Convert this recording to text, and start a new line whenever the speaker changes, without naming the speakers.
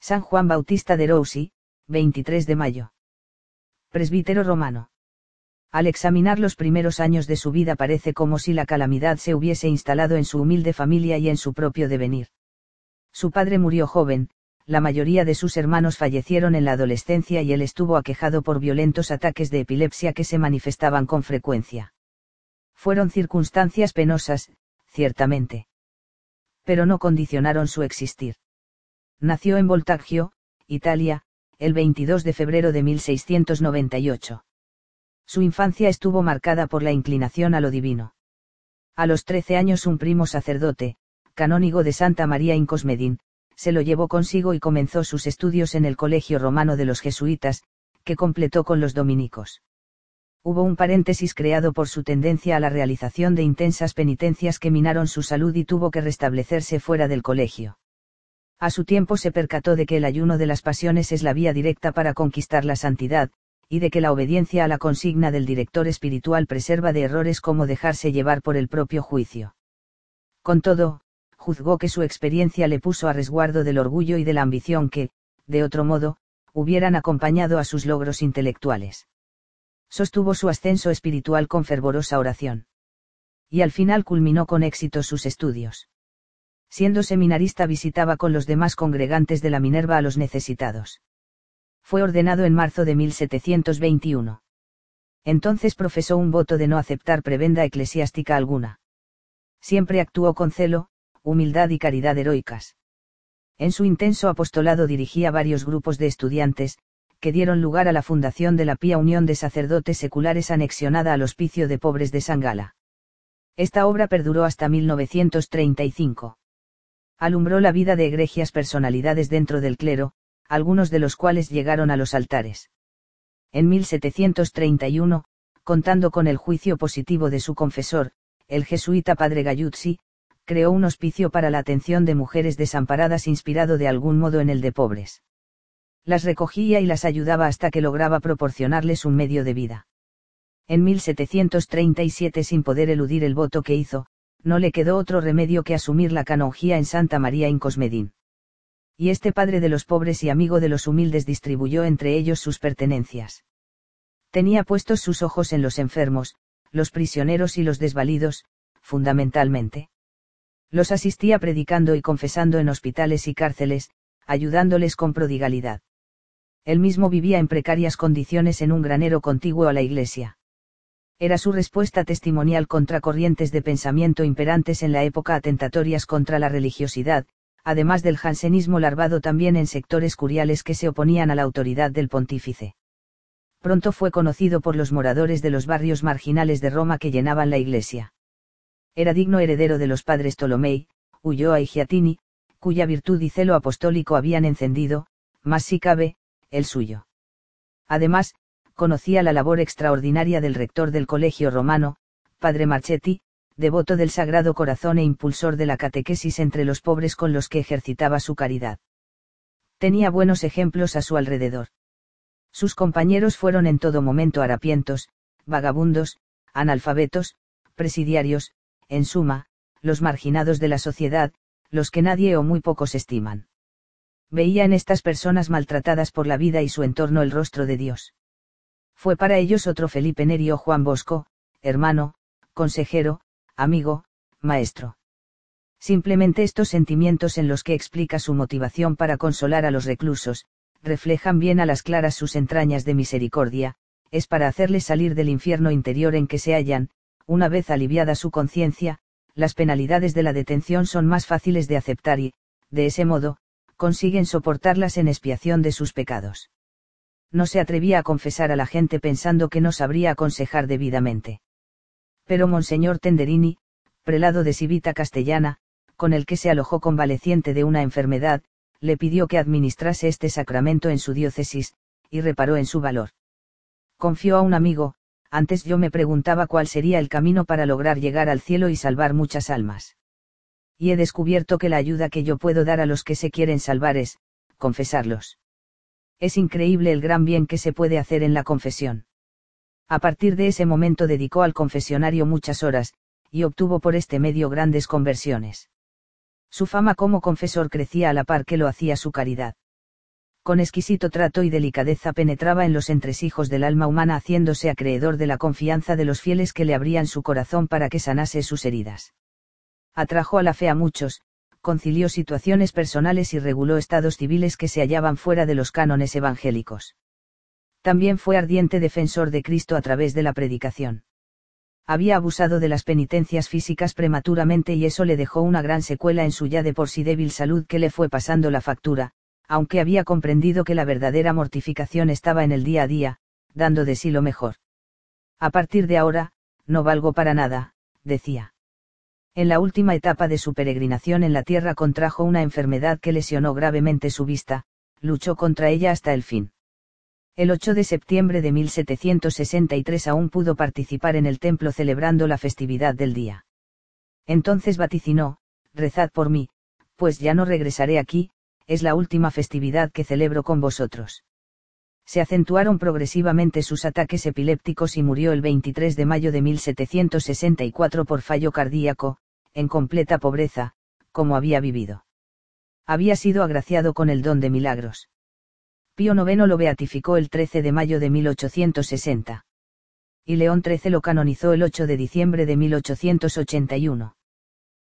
San Juan Bautista de Roussy, 23 de mayo. Presbítero romano. Al examinar los primeros años de su vida parece como si la calamidad se hubiese instalado en su humilde familia y en su propio devenir. Su padre murió joven, la mayoría de sus hermanos fallecieron en la adolescencia y él estuvo aquejado por violentos ataques de epilepsia que se manifestaban con frecuencia. Fueron circunstancias penosas, ciertamente. Pero no condicionaron su existir. Nació en Voltaggio, Italia, el 22 de febrero de 1698. Su infancia estuvo marcada por la inclinación a lo divino. A los 13 años un primo sacerdote, canónigo de Santa María in Cosmedin, se lo llevó consigo y comenzó sus estudios en el colegio romano de los jesuitas, que completó con los dominicos. Hubo un paréntesis creado por su tendencia a la realización de intensas penitencias que minaron su salud y tuvo que restablecerse fuera del colegio. A su tiempo se percató de que el ayuno de las pasiones es la vía directa para conquistar la santidad, y de que la obediencia a la consigna del director espiritual preserva de errores como dejarse llevar por el propio juicio. Con todo, juzgó que su experiencia le puso a resguardo del orgullo y de la ambición que, de otro modo, hubieran acompañado a sus logros intelectuales. Sostuvo su ascenso espiritual con fervorosa oración. Y al final culminó con éxito sus estudios. Siendo seminarista visitaba con los demás congregantes de la Minerva a los necesitados. Fue ordenado en marzo de 1721. Entonces profesó un voto de no aceptar prebenda eclesiástica alguna. Siempre actuó con celo, humildad y caridad heroicas. En su intenso apostolado dirigía varios grupos de estudiantes, que dieron lugar a la fundación de la Pía Unión de Sacerdotes Seculares anexionada al Hospicio de Pobres de San Gala. Esta obra perduró hasta 1935. Alumbró la vida de egregias personalidades dentro del clero, algunos de los cuales llegaron a los altares. En 1731, contando con el juicio positivo de su confesor, el jesuita padre Galluzzi, creó un hospicio para la atención de mujeres desamparadas inspirado de algún modo en el de pobres. Las recogía y las ayudaba hasta que lograba proporcionarles un medio de vida. En 1737, sin poder eludir el voto que hizo, no le quedó otro remedio que asumir la canonjía en Santa María in Cosmedin. Y este padre de los pobres y amigo de los humildes distribuyó entre ellos sus pertenencias. Tenía puestos sus ojos en los enfermos, los prisioneros y los desvalidos, fundamentalmente. Los asistía predicando y confesando en hospitales y cárceles, ayudándoles con prodigalidad. Él mismo vivía en precarias condiciones en un granero contiguo a la iglesia. Era su respuesta testimonial contra corrientes de pensamiento imperantes en la época atentatorias contra la religiosidad, además del jansenismo larvado también en sectores curiales que se oponían a la autoridad del pontífice. Pronto fue conocido por los moradores de los barrios marginales de Roma que llenaban la iglesia. Era digno heredero de los padres Tolomei, Ulloa y Giatini, cuya virtud y celo apostólico habían encendido, más si cabe, el suyo. Además, conocía la labor extraordinaria del rector del colegio romano, padre Marchetti, devoto del Sagrado Corazón e impulsor de la catequesis entre los pobres con los que ejercitaba su caridad. Tenía buenos ejemplos a su alrededor. Sus compañeros fueron en todo momento harapientos, vagabundos, analfabetos, presidiarios, en suma, los marginados de la sociedad, los que nadie o muy pocos estiman. Veía en estas personas maltratadas por la vida y su entorno el rostro de Dios. Fue para ellos otro Felipe Neri o Juan Bosco, hermano, consejero, amigo, maestro. Simplemente estos sentimientos en los que explica su motivación para consolar a los reclusos, reflejan bien a las claras sus entrañas de misericordia, es para hacerles salir del infierno interior en que se hallan, una vez aliviada su conciencia, las penalidades de la detención son más fáciles de aceptar y, de ese modo, consiguen soportarlas en expiación de sus pecados. No se atrevía a confesar a la gente pensando que no sabría aconsejar debidamente. Pero Monseñor Tenderini, prelado de Civita Castellana, con el que se alojó convaleciente de una enfermedad, le pidió que administrase este sacramento en su diócesis, y reparó en su valor. Confió a un amigo, antes yo me preguntaba cuál sería el camino para lograr llegar al cielo y salvar muchas almas. Y he descubierto que la ayuda que yo puedo dar a los que se quieren salvar es, confesarlos. Es increíble el gran bien que se puede hacer en la confesión. A partir de ese momento dedicó al confesionario muchas horas, y obtuvo por este medio grandes conversiones. Su fama como confesor crecía a la par que lo hacía su caridad. Con exquisito trato y delicadeza penetraba en los entresijos del alma humana, haciéndose acreedor de la confianza de los fieles que le abrían su corazón para que sanase sus heridas. Atrajo a la fe a muchos, concilió situaciones personales y reguló estados civiles que se hallaban fuera de los cánones evangélicos. También fue ardiente defensor de Cristo a través de la predicación. Había abusado de las penitencias físicas prematuramente y eso le dejó una gran secuela en su ya de por sí débil salud que le fue pasando la factura, aunque había comprendido que la verdadera mortificación estaba en el día a día, dando de sí lo mejor. A partir de ahora, no valgo para nada, decía. En la última etapa de su peregrinación en la tierra contrajo una enfermedad que lesionó gravemente su vista, luchó contra ella hasta el fin. El 8 de septiembre de 1763 aún pudo participar en el templo celebrando la festividad del día. Entonces vaticinó: rezad por mí, pues ya no regresaré aquí, es la última festividad que celebro con vosotros. Se acentuaron progresivamente sus ataques epilépticos y murió el 23 de mayo de 1764 por fallo cardíaco, en completa pobreza, como había vivido. Había sido agraciado con el don de milagros. Pío IX lo beatificó el 13 de mayo de 1860. Y León XIII lo canonizó el 8 de diciembre de 1881.